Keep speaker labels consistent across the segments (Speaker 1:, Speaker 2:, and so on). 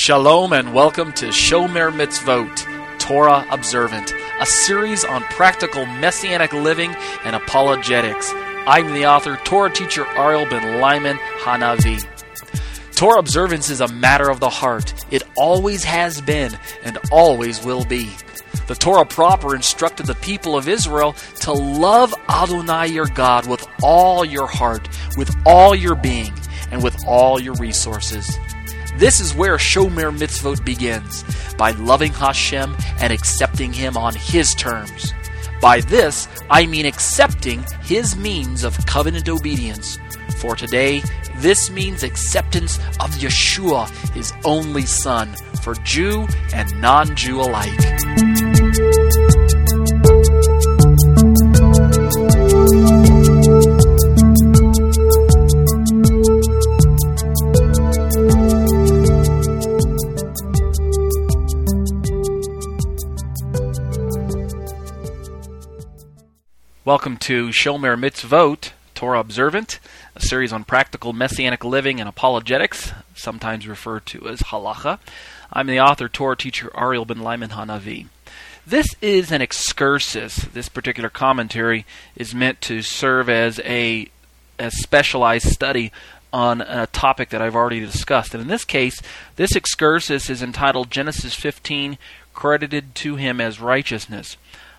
Speaker 1: Shalom and welcome to Shomer Mitzvot, Torah Observant, a series on practical Messianic living and apologetics. I'm the author, Torah teacher Ariel ben Lyman Hanavi. Torah observance is a matter of the heart. It always has been and always will be. The Torah proper instructed the people of Israel to love Adonai your God with all your heart, with all your being, and with all your resources. This is where Shomer Mitzvot begins, by loving Hashem and accepting Him on His terms. By this, I mean accepting His means of covenant obedience. For today, this means acceptance of Yeshua, His only Son, for Jew and non-Jew alike. Welcome to Shomer Mitzvot, Torah Observant, a series on practical Messianic living and apologetics, sometimes referred to as halacha. I'm the author, Torah teacher Ariel ben Lyman Hanavi. This is an excursus. This particular commentary is meant to serve as a specialized study on a topic that I've already discussed. And in this case, this excursus is entitled Genesis 15, Credited to Him as Righteousness.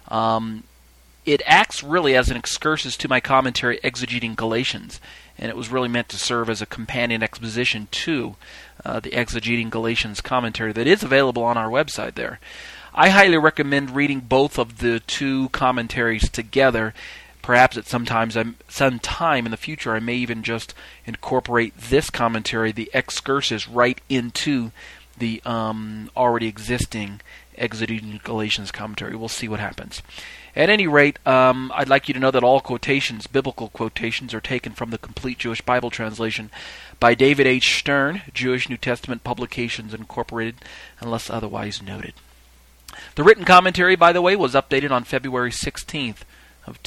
Speaker 1: It acts really as an excursus to my commentary Exegeting Galatians, and it was really meant to serve as a companion exposition to the Exegeting Galatians commentary that is available on our website there. I highly recommend reading both of the two commentaries together. Perhaps at some time in the future I may even just incorporate this commentary, the excursus, right into the already existing Exegeting Galatians commentary. We'll see what happens. At any rate, I'd like you to know that all quotations, biblical quotations, are taken from the Complete Jewish Bible Translation by David H. Stern, Jewish New Testament Publications Incorporated, unless otherwise noted. The written commentary, by the way, was updated on February 16th of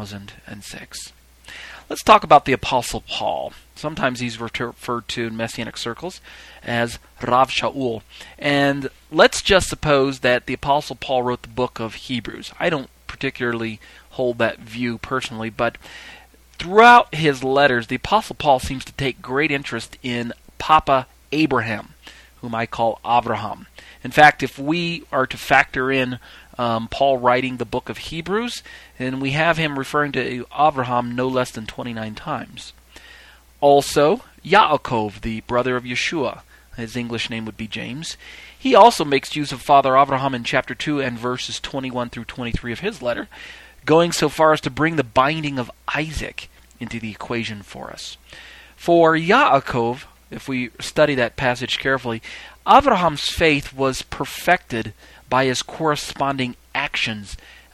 Speaker 1: 2006. Let's talk about the Apostle Paul. Sometimes he's referred to in Messianic circles as Rav Shaul. And let's just suppose that the Apostle Paul wrote the book of Hebrews. I don't particularly hold that view personally, but throughout his letters, the Apostle Paul seems to take great interest in Papa Abraham, whom I call Avraham. In fact, if we are to factor in Paul writing the book of Hebrews, then we have him referring to Avraham no less than 29 times. Also, Yaakov, the brother of Yeshua, his English name would be James, he also makes use of Father Avraham in chapter 2 and verses 21 through 23 of his letter, going so far as to bring the binding of Isaac into the equation for us. For Yaakov, if we study that passage carefully, Avraham's faith was perfected by his corresponding actions.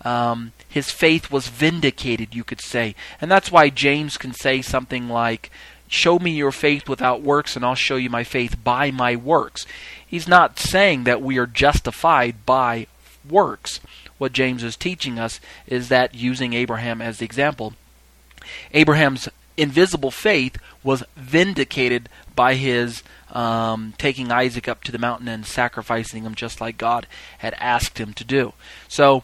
Speaker 1: His faith was vindicated, you could say. And that's why James can say something like, "Show me your faith without works, and I'll show you my faith by my works." He's not saying that we are justified by works. What James is teaching us is that, using Abraham as the example, Abraham's invisible faith was vindicated by his taking Isaac up to the mountain and sacrificing him just like God had asked him to do. So,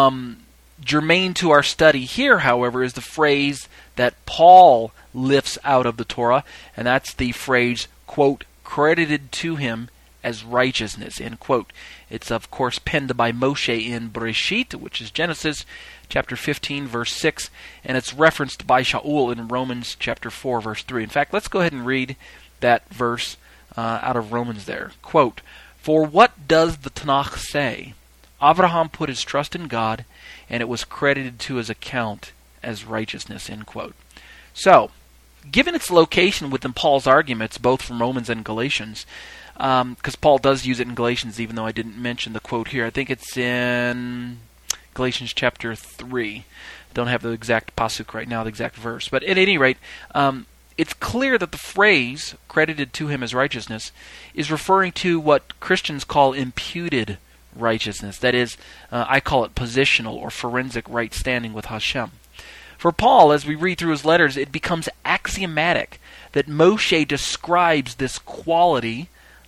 Speaker 1: germane to our study here, however, is the phrase that Paul lifts out of the Torah, and that's the phrase, quote, credited to him as righteousness, end quote. It's, of course, penned by Moshe in Bereshit, which is Genesis chapter 15, verse 6, and it's referenced by Shaul in Romans chapter 4, verse 3. In fact, let's go ahead and read that verse out of Romans there. Quote, "For what does the Tanakh say? Abraham put his trust in God, and it was credited to his account as righteousness," end quote. So, given its location within Paul's arguments, both from Romans and Galatians, because Paul does use it in Galatians, even though I didn't mention the quote here. I think it's in Galatians chapter 3. Don't have the exact pasuk right now, the exact verse. But at any rate, it's clear that the phrase, credited to him as righteousness, is referring to what Christians call imputed righteousness. That is, I call it positional or forensic right standing with Hashem. For Paul, as we read through his letters, it becomes axiomatic that Moshe describes this quality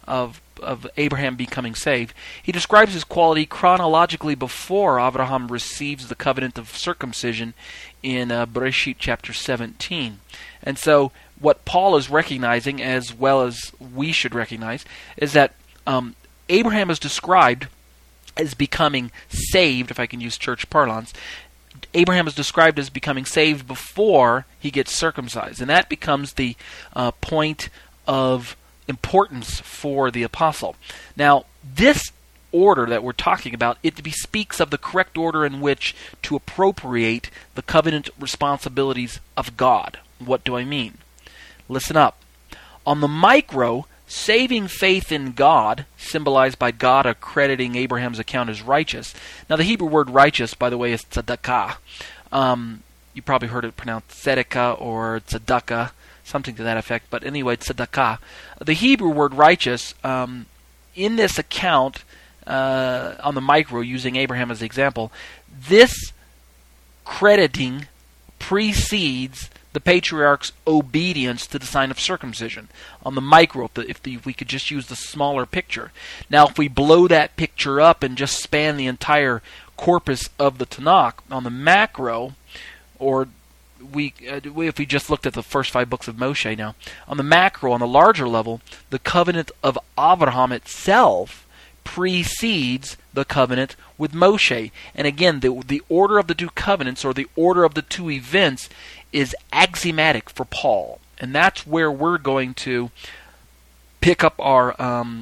Speaker 1: of Abraham becoming saved, he describes his quality chronologically before Abraham receives the covenant of circumcision in Bereshit chapter 17. And so what Paul is recognizing, as well as we should recognize, is that Abraham is described as becoming saved, if I can use church parlance. Abraham is described as becoming saved before he gets circumcised, and that becomes the point of importance for the apostle. Now, this order that we're talking about, it speaks of the correct order in which to appropriate the covenant responsibilities of God. What do I mean? Listen up. On the micro, saving faith in God, symbolized by God accrediting Abraham's account as righteous. Now, the Hebrew word righteous, by the way, is tzedakah. You probably heard it pronounced tzedakah or tzedakah, something to that effect. But anyway, tzedakah. The Hebrew word righteous, in this account, on the micro, using Abraham as the example, this crediting precedes the patriarch's obedience to the sign of circumcision. On the micro, if we could just use the smaller picture. Now, if we blow that picture up and just span the entire corpus of the Tanakh, on the macro, or if we just looked at the first 5 books of Moshe now, on the macro, on the larger level, the covenant of Abraham itself precedes the covenant with Moshe. And again, the order of the two covenants, or the order of the two events, is axiomatic for Paul. And that's where we're going to pick up our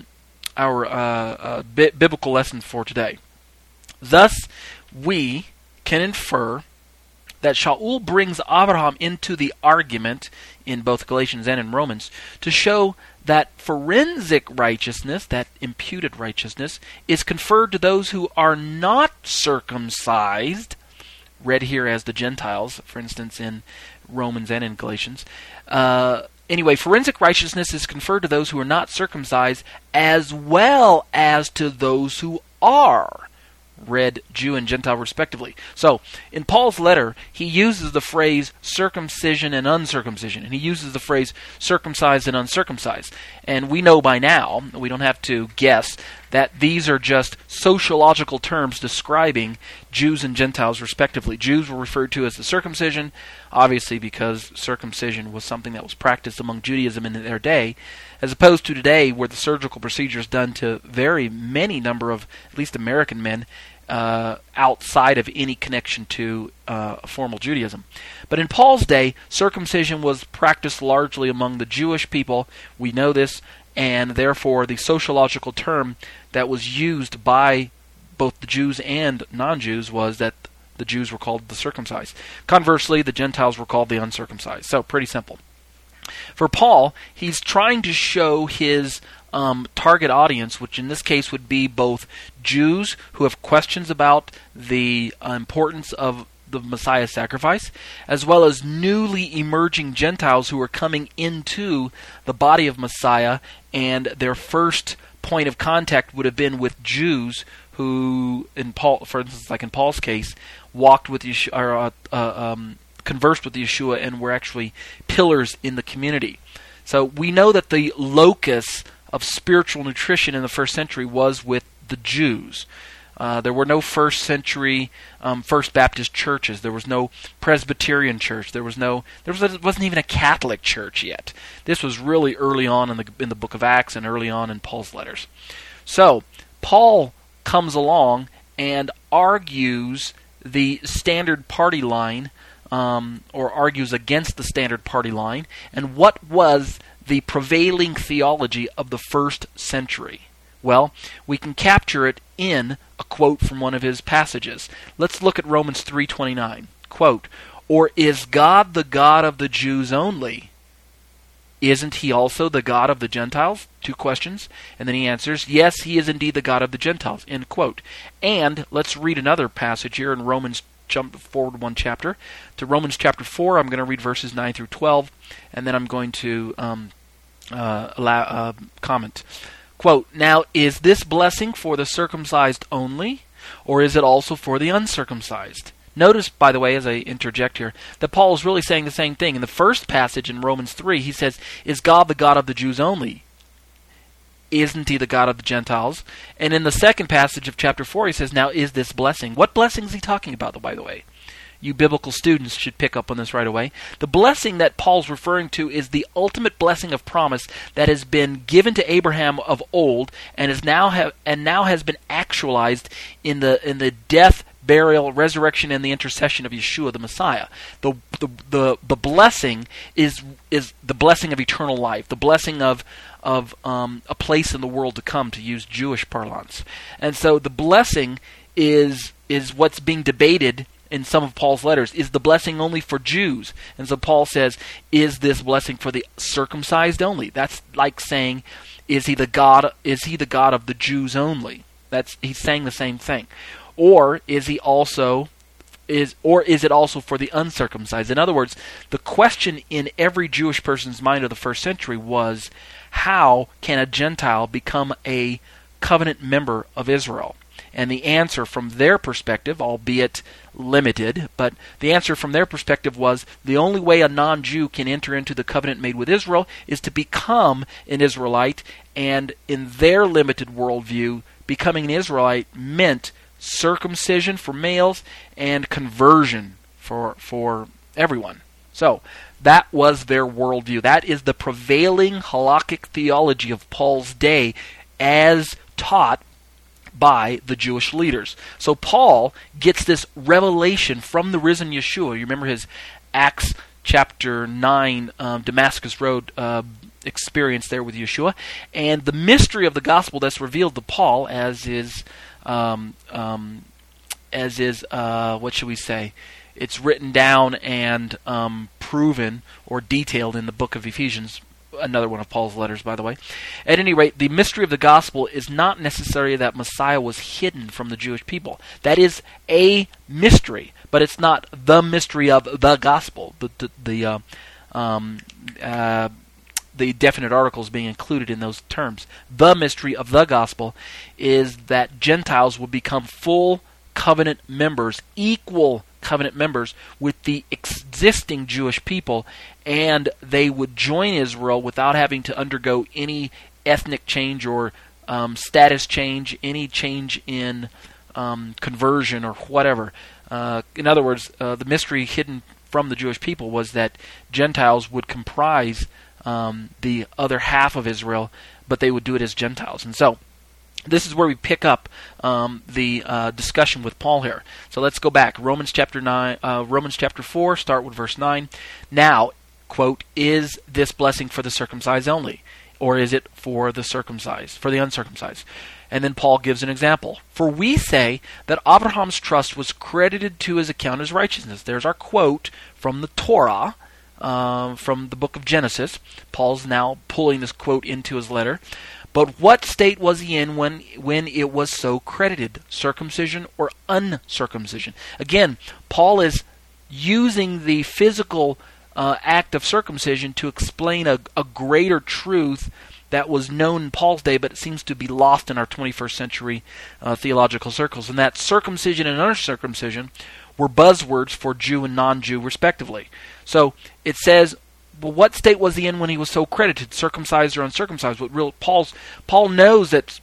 Speaker 1: biblical lesson for today. Thus, we can infer that Shaul brings Abraham into the argument in both Galatians and in Romans to show that forensic righteousness, that imputed righteousness, is conferred to those who are not circumcised, read here as the Gentiles, for instance, in Romans and in Galatians. Anyway, forensic righteousness is conferred to those who are not circumcised as well as to those who are, read Jew and Gentile respectively. So, in Paul's letter, he uses the phrase circumcision and uncircumcision, and he uses the phrase circumcised and uncircumcised. And we know by now, we don't have to guess, that these are just sociological terms describing Jews and Gentiles respectively. Jews were referred to as the circumcision, obviously because circumcision was something that was practiced among Judaism in their day, as opposed to today where the surgical procedure is done to very many number of, at least American men, outside of any connection to formal Judaism. But in Paul's day, circumcision was practiced largely among the Jewish people. We know this, and therefore the sociological term that was used by both the Jews and non-Jews was that the Jews were called the circumcised. Conversely, the Gentiles were called the uncircumcised. So, pretty simple. For Paul, he's trying to show his target audience, which in this case would be both Jews who have questions about the importance of the Messiah's sacrifice, as well as newly emerging Gentiles who are coming into the body of Messiah, and their first point of contact would have been with Jews who, in Paul, for instance, like in Paul's case, walked with Yeshua, conversed with Yeshua, and were actually pillars in the community. So we know that the locus of spiritual nutrition in the first century was with the Jews. There were no first century First Baptist churches. There was no Presbyterian church. There wasn't even a Catholic church yet. This was really early on in the book of Acts and early on in Paul's letters. So Paul comes along and argues the standard party line, or argues against the standard party line, and what was the prevailing theology of the first century. Well, we can capture it in a quote from one of his passages. Let's look at Romans 3:29. Quote, "Or is God the God of the Jews only? Isn't he also the God of the Gentiles?" 2 questions. And then he answers, "Yes, he is indeed the God of the Gentiles." End quote. And let's read another passage here in Romans. Jump forward one chapter to Romans chapter 4. I'm going to read verses 9 through 12, and then I'm going to comment. Quote, "Now is this blessing for the circumcised only, or is it also for the uncircumcised?" Notice, by the way, as I interject here, that Paul is really saying the same thing. In the first passage in Romans 3, he says, "Is God the God of the Jews only?" isn't he the God of the Gentiles? And in the second passage of chapter 4, he says, now is this blessing? What blessing is he talking about, by the way? You biblical students should pick up on this right away. The blessing that Paul's referring to is the ultimate blessing of promise that has been given to Abraham of old and now has been actualized in the death, burial, resurrection, and the intercession of Yeshua the Messiah. The blessing is the blessing of eternal life, the blessing of a place in the world to come, to use Jewish parlance. And so the blessing is what's being debated in some of Paul's letters. Is the blessing only for Jews? And so Paul says, is this blessing for the circumcised only? That's like saying, is he the God of the Jews only? He's saying the same thing. Or is it also for the uncircumcised? In other words, the question in every Jewish person's mind of the first century was, how can a Gentile become a covenant member of Israel? And the answer from their perspective, albeit limited, but the answer from their perspective was the only way a non-Jew can enter into the covenant made with Israel is to become an Israelite, and in their limited worldview, becoming an Israelite meant circumcision for males and conversion for everyone. So that was their worldview. That is the prevailing halakhic theology of Paul's day as taught by the Jewish leaders. So Paul gets this revelation from the risen Yeshua. You remember his Acts chapter 9 Damascus Road experience there with Yeshua, and the mystery of the gospel that's revealed to Paul, as is what should we say? It's written down and proven or detailed in the book of Ephesians, another one of Paul's letters, by the way. At any rate, the mystery of the gospel is not necessarily that Messiah was hidden from the Jewish people. That is a mystery, but it's not the mystery of the gospel. The definite articles being included in those terms. The mystery of the gospel is that Gentiles will become full covenant members, equal covenant members with the existing Jewish people, and they would join Israel without having to undergo any ethnic change or status change, any change in conversion or whatever. In other words, the mystery hidden from the Jewish people was that Gentiles would comprise the other half of Israel, but they would do it as Gentiles. And so this is where we pick up the discussion with Paul here. So let's go back. Romans chapter 4, start with verse 9. Now, quote, is this blessing for the circumcised only? Or is it for the circumcised, for the uncircumcised? And then Paul gives an example. For we say that Abraham's trust was credited to his account as righteousness. There's our quote from the Torah, from the book of Genesis. Paul's now pulling this quote into his letter. But what state was he in when it was so credited? Circumcision or uncircumcision? Again, Paul is using the physical act of circumcision to explain a greater truth that was known in Paul's day, but it seems to be lost in our 21st century theological circles. And that circumcision and uncircumcision were buzzwords for Jew and non-Jew, respectively. So it says, well, what state was he in when he was so credited, circumcised or uncircumcised? But Paul knows that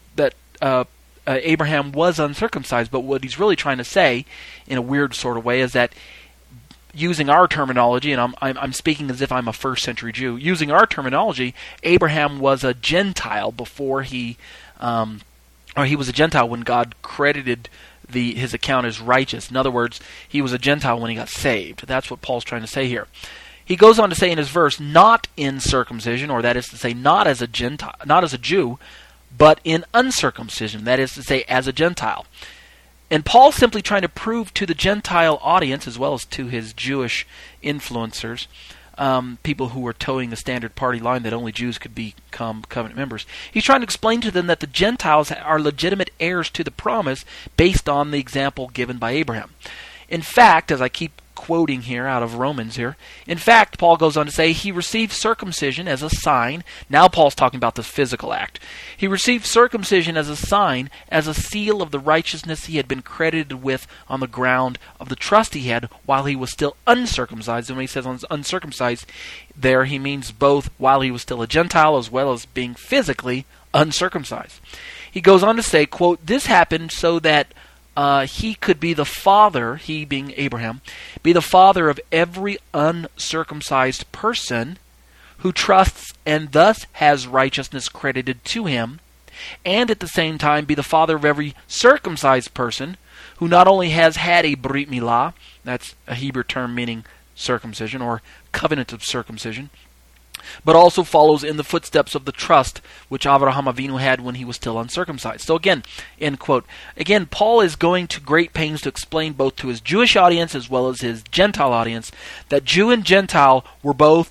Speaker 1: Abraham was uncircumcised, but what he's really trying to say, in a weird sort of way, is that using our terminology, and I'm speaking as if I'm a first century Jew, using our terminology, Abraham was a Gentile before he was a Gentile when God credited his account as righteous. In other words, he was a Gentile when he got saved. That's what Paul's trying to say here. He goes on to say in his verse, not in circumcision, or that is to say, not as a Gentile, not as a Jew, but in uncircumcision, that is to say, as a Gentile. And Paul's simply trying to prove to the Gentile audience, as well as to his Jewish influencers, people who were towing the standard party line that only Jews could become covenant members. He's trying to explain to them that the Gentiles are legitimate heirs to the promise based on the example given by Abraham. In fact, as I keep quoting here out of Romans here, in fact, Paul goes on to say he received circumcision as a sign. Now Paul's talking about the physical act. He received circumcision as a sign, as a seal of the righteousness he had been credited with on the ground of the trust he had while he was still uncircumcised. And when he says uncircumcised, there he means both while he was still a Gentile as well as being physically uncircumcised. He goes on to say, quote, "This happened so that he could be the father," he being Abraham, "be the father of every uncircumcised person who trusts and thus has righteousness credited to him, and at the same time be the father of every circumcised person who not only has had a brit milah," that's a Hebrew term meaning circumcision or covenant of circumcision, "but also follows in the footsteps of the trust which Avraham Avinu had when he was still uncircumcised." So again, end quote. Again, Paul is going to great pains to explain both to his Jewish audience as well as his Gentile audience that Jew and Gentile were both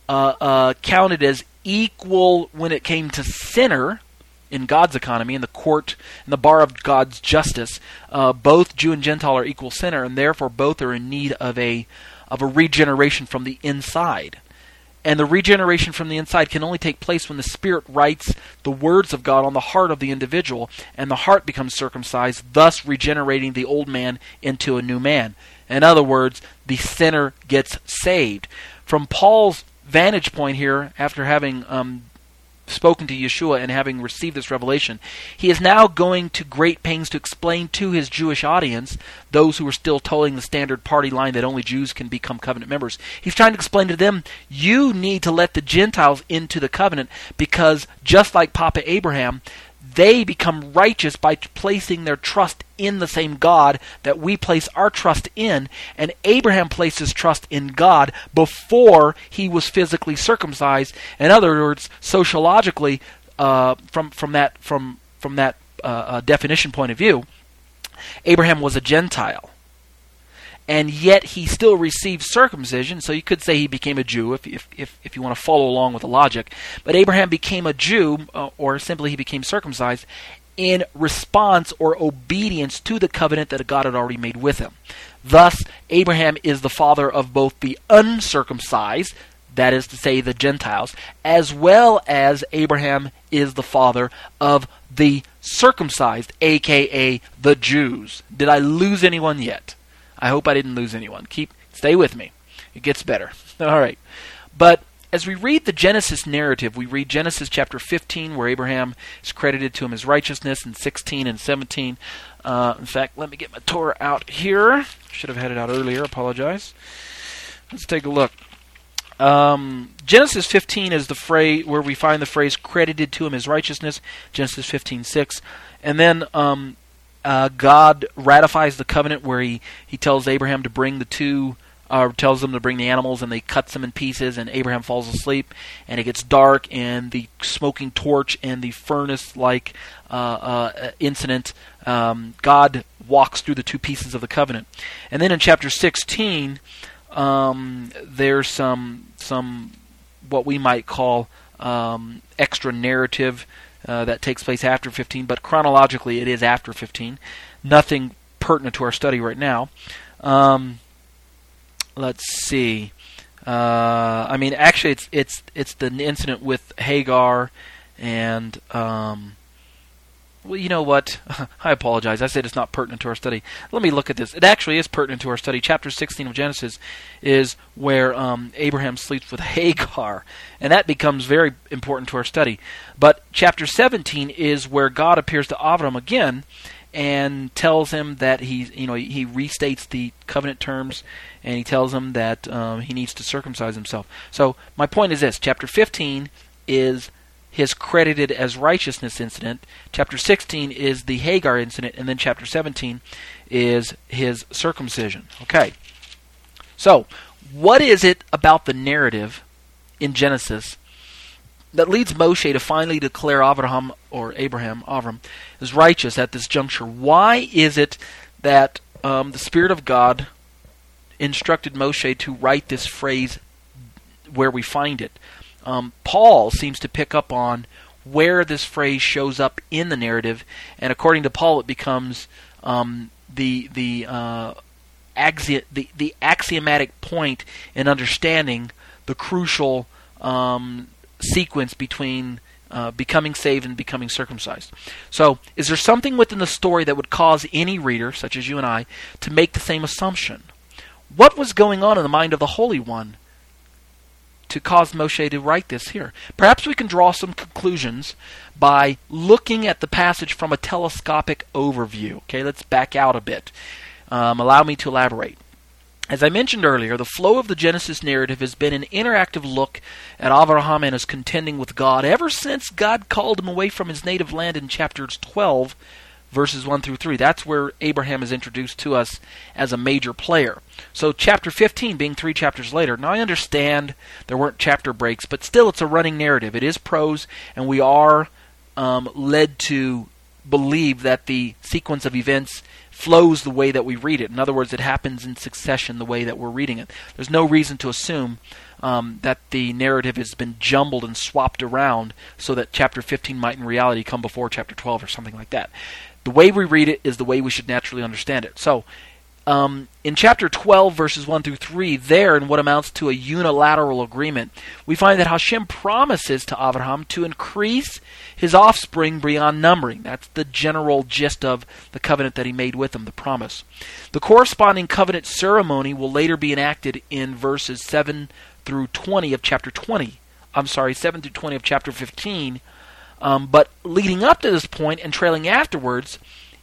Speaker 1: counted as equal when it came to sinner in God's economy, in the court, in the bar of God's justice. Both Jew and Gentile are equal sinner, and therefore both are in need of a regeneration from the inside. And the regeneration from the inside can only take place when the Spirit writes the words of God on the heart of the individual, and the heart becomes circumcised, thus regenerating the old man into a new man. In other words, the sinner gets saved. From Paul's vantage point here, after having spoken to Yeshua and having received this revelation, he is now going to great pains to explain to his Jewish audience, those who are still towing the standard party line that only Jews can become covenant members. He's trying to explain to them, you need to let the Gentiles into the covenant, because just like Papa Abraham, they become righteous by placing their trust in the same God that we place our trust in, and Abraham placed his trust in God before he was physically circumcised. In other words, sociologically, from that definition point of view, Abraham was a Gentile, and yet he still received circumcision. So you could say he became a Jew if you want to follow along with the logic. But Abraham became a Jew, or simply he became circumcised, in response or obedience to the covenant that God had already made with him. Thus, Abraham is the father of both the uncircumcised, that is to say the Gentiles, as well as Abraham is the father of the circumcised, aka the Jews. Did I lose anyone yet? I hope I didn't lose anyone. Stay with me. It gets better. All right. But as we read the Genesis narrative, we read Genesis chapter 15, where Abraham is credited to him as righteousness, and 16 and 17. In fact, let me get my Torah out here. Should have had it out earlier. Apologize. Let's take a look. Genesis 15 is the phrase where we find the phrase credited to him as righteousness. Genesis 15:6, and then God ratifies the covenant where he tells Abraham to bring tells them to bring the animals, and they cuts them in pieces, and Abraham falls asleep, and it gets dark, and the smoking torch and the furnace-like incident, God walks through the two pieces of the covenant. And then in chapter 16, there's some what we might call extra narrative that takes place after 15, but chronologically it is after 15. Nothing pertinent to our study right now. Let's see. Actually, it's the incident with Hagar, and well, you know what? I apologize. I said it's not pertinent to our study. Let me look at this. It actually is pertinent to our study. Chapter 16 of Genesis is where Abraham sleeps with Hagar, and that becomes very important to our study. But chapter 17 is where God appears to Avram again and tells him that he restates the covenant terms, and he tells him that he needs to circumcise himself. So my point is this: chapter 15 is his credited as righteousness incident. Chapter 16 is the Hagar incident, and then chapter 17 is his circumcision. Okay. So, what is it about the narrative in Genesis that leads Moshe to finally declare Avram as righteous at this juncture? Why is it that the Spirit of God instructed Moshe to write this phrase where we find it? Paul seems to pick up on where this phrase shows up in the narrative, and according to Paul, it becomes the axiomatic point in understanding the crucial sequence between becoming saved and becoming circumcised. So, is there something within the story that would cause any reader, such as you and I, to make the same assumption? What was going on in the mind of the Holy One to cause Moshe to write this here? Perhaps we can draw some conclusions by looking at the passage from a telescopic overview. Okay, let's back out a bit. Allow me to elaborate. As I mentioned earlier, the flow of the Genesis narrative has been an interactive look at Avraham and his contending with God ever since God called him away from his native land in chapters 12, verses 1 through 3. That's where Abraham is introduced to us as a major player. So chapter 15 being 3 chapters later. Now I understand there weren't chapter breaks, but still it's a running narrative. It is prose, and we are led to believe that the sequence of events flows the way that we read it. In other words, it happens in succession the way that we're reading it. There's no reason to assume that the narrative has been jumbled and swapped around so that chapter 15 might in reality come before chapter 12 or something like that. The way we read it is the way we should naturally understand it. So, in chapter 12, verses 1 through 3, there, in what amounts to a unilateral agreement, we find that Hashem promises to Avraham to increase his offspring beyond numbering. That's the general gist of the covenant that he made with him, the promise. The corresponding covenant ceremony will later be enacted in verses 7 through 20 of chapter 20. 7 through 20 of chapter 15. But leading up to this point and trailing afterwards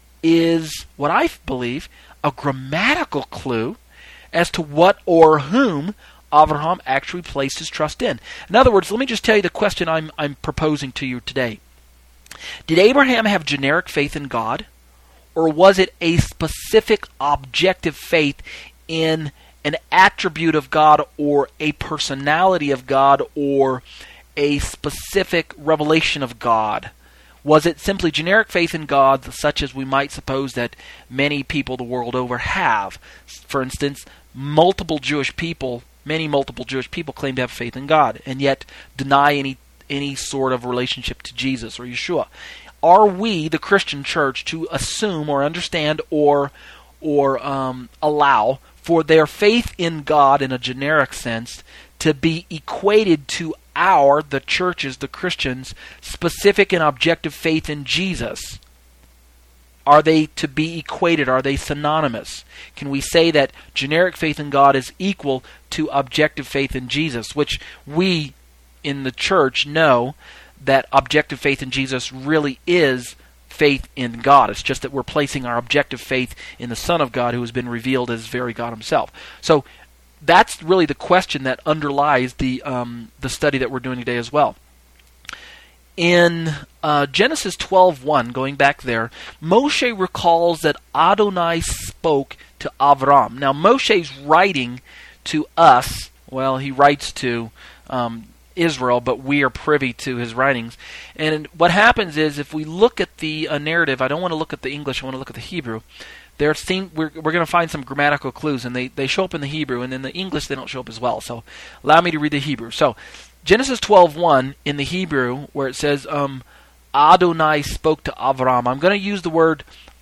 Speaker 1: is what I believe a grammatical clue as to what or whom Avraham actually placed his trust in. In other words, let me just tell you the question I'm proposing to you today. Did Abraham have generic faith in God, or was it a specific objective faith in an attribute of God or a personality of God or a specific revelation of God? Was it simply generic faith in God, such as we might suppose that many people the world over have? For instance, many multiple Jewish people claim to have faith in God, and yet deny any sort of relationship to Jesus or Yeshua. Are we, the Christian church, to assume or understand or allow for their faith in God in a generic sense to be equated to the churches, the Christians, specific and objective faith in Jesus? Are they to be equated? Are they synonymous? Can we say that generic faith in God is equal to objective faith in Jesus, which we in the church know that objective faith in Jesus really is faith in God. It's just that we're placing our objective faith in the Son of God, who has been revealed as very God himself. So that's really the question that underlies the study that we're doing today as well. In Genesis 12:1, going back there, Moshe recalls that Adonai spoke to Avram. Now Moshe's writing to us. Well, he writes to Israel, but we are privy to his writings. And what happens is, if we look at the narrative, I don't want to look at the English, I want to look at the Hebrew. We're going to find some grammatical clues, and they show up in the Hebrew, and in the English they don't show up as well. So allow me to read the Hebrew. So Genesis 12:1 in the Hebrew, where it says Adonai spoke to Avram. I'm going to use the word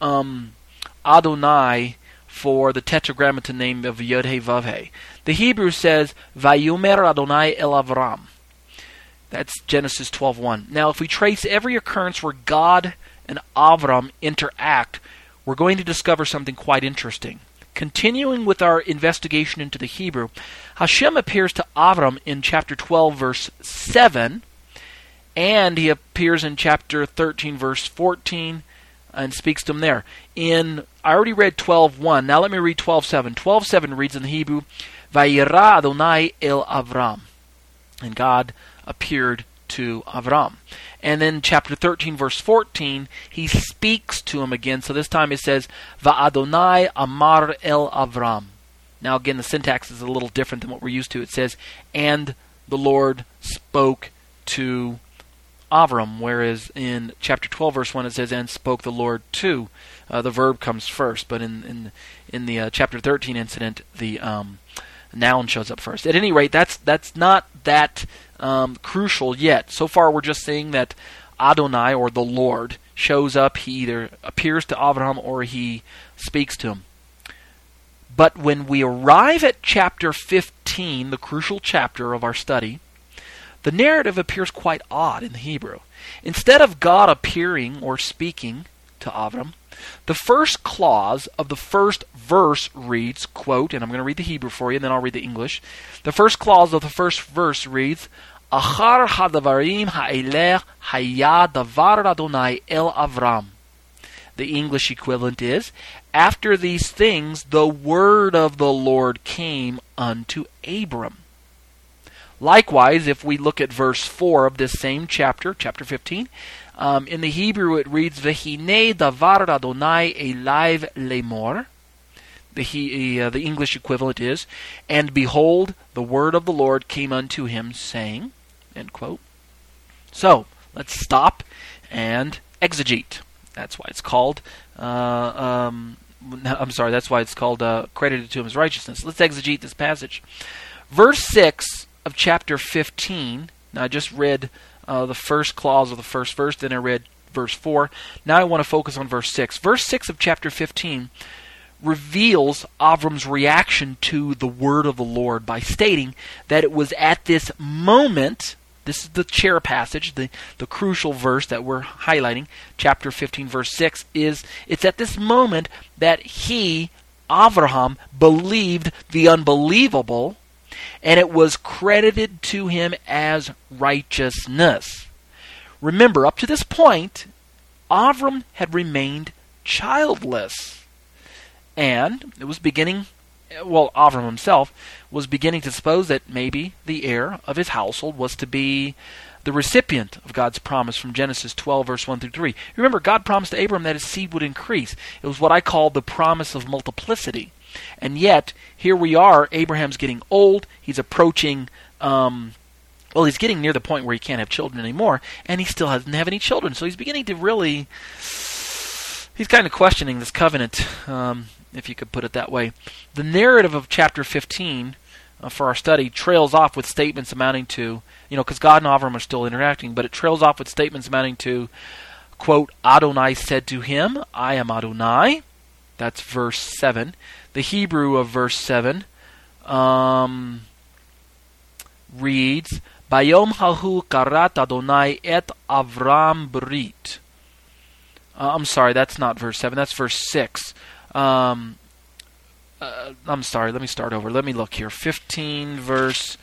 Speaker 1: Adonai for the tetragrammaton name of Yod-Heh-Vav-Heh. The Hebrew says Vayomer Adonai el Avram. That's Genesis 12:1. Now, if we trace every occurrence where God and Avram interact, we're going to discover something quite interesting. Continuing with our investigation into the Hebrew, Hashem appears to Avram in chapter 12, verse 7, and he appears in chapter 13, verse 14, and speaks to him there. I already read 12:1. Now let me read 12:7. 12:7 reads in the Hebrew, Vayira Adonai el Avram. And God appeared to Avram. And then chapter 13, verse 14, he speaks to him again. So this time it says, Va'adonai amar el Avram. Now again, the syntax is a little different than what we're used to. It says, and the Lord spoke to Avram, whereas in chapter 12, verse 1, it says, and spoke the Lord to. The verb comes first, but in the chapter 13 incident, the noun shows up first. At any rate, that's not that crucial yet. So far, we're just saying that Adonai, or the Lord, shows up. He either appears to Avraham or he speaks to him. But when we arrive at chapter 15, the crucial chapter of our study, the narrative appears quite odd in the Hebrew. Instead of God appearing or speaking, to Avram. The first clause of the first verse reads, quote, and I'm going to read the Hebrew for you, and then I'll read the English. The first clause of the first verse reads, Achar hadavarim ha'elech haya davar Adonai el Avram. The English equivalent is, after these things the word of the Lord came unto Abram. Likewise, if we look at verse 4 of this same chapter, chapter 15, in the Hebrew it reads, V'hinei davar Adonai elaiv lemor. The English equivalent is, and behold, the word of the Lord came unto him, saying, end quote. So, let's stop and exegete. That's why it's called, that's why it's called credited to him as righteousness. Let's exegete this passage. Verse 6 of chapter 15, now I just read the first clause of the first verse, then I read verse 4. Now I want to focus on verse 6. Verse 6 of chapter 15 reveals Avram's reaction to the word of the Lord by stating that it was at this moment, this is the chair passage, the crucial verse that we're highlighting, chapter 15, verse 6, it's at this moment that he, Avraham, believed the unbelievable, and it was credited to him as righteousness. Remember, up to this point, Avram had remained childless. And it was Avram himself was beginning to suppose that maybe the heir of his household was to be the recipient of God's promise from Genesis 12, verse 1 through 3. Remember, God promised to Abram that his seed would increase. It was what I call the promise of multiplicity. And yet, here we are, Abraham's getting old, he's approaching, he's getting near the point where he can't have children anymore, and he still doesn't have any children. So he's beginning to he's kind of questioning this covenant, if you could put it that way. The narrative of chapter 15 for our study trails off with statements amounting to, because God and Avram are still interacting, but it trails off with statements amounting to, quote, Adonai said to him, I am Adonai. That's verse 7. The Hebrew of verse 7 reads, Bayom hahu karat Adonai et Avram brit. I'm sorry, that's not verse 7, that's verse 6. I'm sorry, let me start over. Let me look here. 15 verse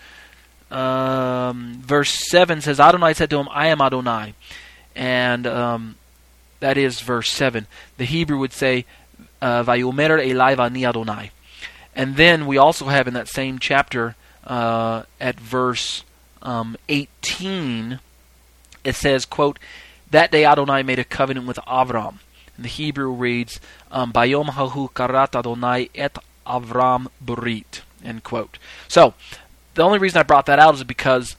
Speaker 1: 7 says, Adonai said to him, I am Adonai. And that is verse 7. The Hebrew would say, Vayomer elai vani Adonai. And then we also have in that same chapter, at verse 18, it says, quote, that day Adonai made a covenant with Avram. And the Hebrew reads, Bayom hahu karat Adonai et Avram brit, end quote. So, the only reason I brought that out is because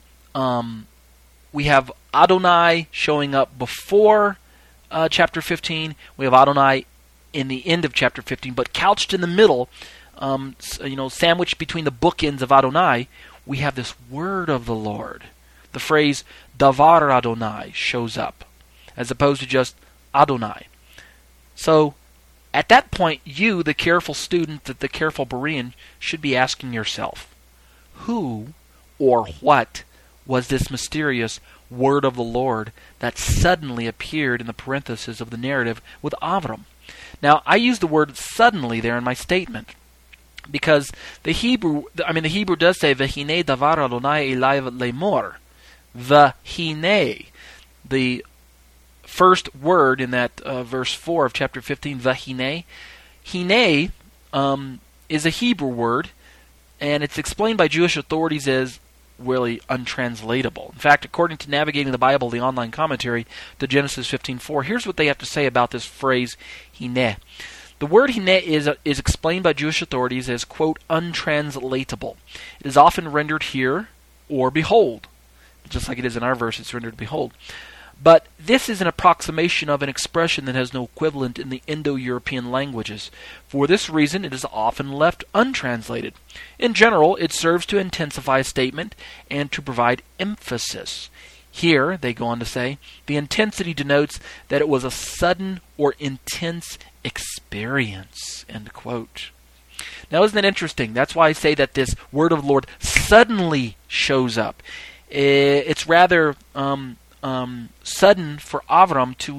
Speaker 1: we have Adonai showing up before chapter 15. We have Adonai in the end of chapter 15, but couched in the middle, sandwiched between the bookends of Adonai, we have this word of the Lord. The phrase Davar Adonai shows up, as opposed to just Adonai. So, at that point, you, the careful student, the careful Berean, should be asking yourself, who or what was this mysterious word of the Lord that suddenly appeared in the parenthesis of the narrative with Avram? Now, I use the word suddenly there in my statement because the Hebrew does say V'hinei davar Adonai elai lemor. V'hinei, the first word in that verse 4 of chapter 15, V'hinei. Hinei is a Hebrew word, and it's explained by Jewish authorities as really untranslatable. In fact, according to Navigating the Bible, the online commentary to Genesis 15:4, here's what they have to say about this phrase, Hineh. The word Hineh is explained by Jewish authorities as, quote, untranslatable. It is often rendered here or behold. Just like it is in our verse, it's rendered behold. But this is an approximation of an expression that has no equivalent in the Indo-European languages. For this reason, it is often left untranslated. In general, it serves to intensify a statement and to provide emphasis. Here, they go on to say, the intensity denotes that it was a sudden or intense experience, end quote. Now, isn't that interesting? That's why I say that this word of the Lord suddenly shows up. It's rather sudden for Avram to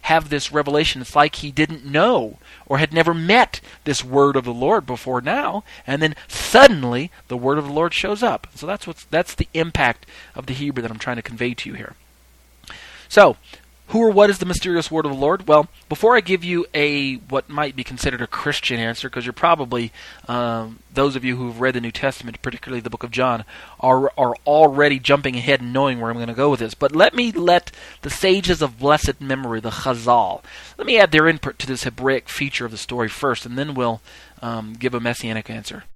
Speaker 1: have this revelation. It's like he didn't know or had never met this word of the Lord before now, and then suddenly the word of the Lord shows up. So that's the impact of the Hebrew that I'm trying to convey to you here. So, who or what is the mysterious word of the Lord? Well, before I give you what might be considered a Christian answer, because you're probably, those of you who've read the New Testament, particularly the book of John, are already jumping ahead and knowing where I'm going to go with this. But let the sages of blessed memory, the Chazal, let me add their input to this Hebraic feature of the story first, and then we'll give a messianic answer.